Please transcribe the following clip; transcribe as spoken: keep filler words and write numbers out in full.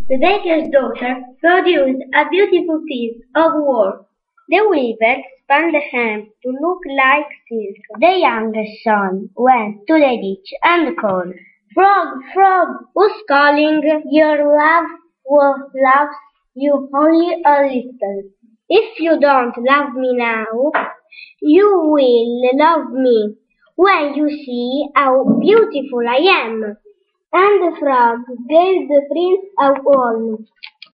The baker's daughter produced a beautiful piece of work. The weaver spun the hem to look like silk. The youngest son went to the ditch and called, "Frog, frog, who's calling? Your love loves you only a little. If you don't love me now, you will love me when you see how beautiful I am." And the frog gave the prince a walnut.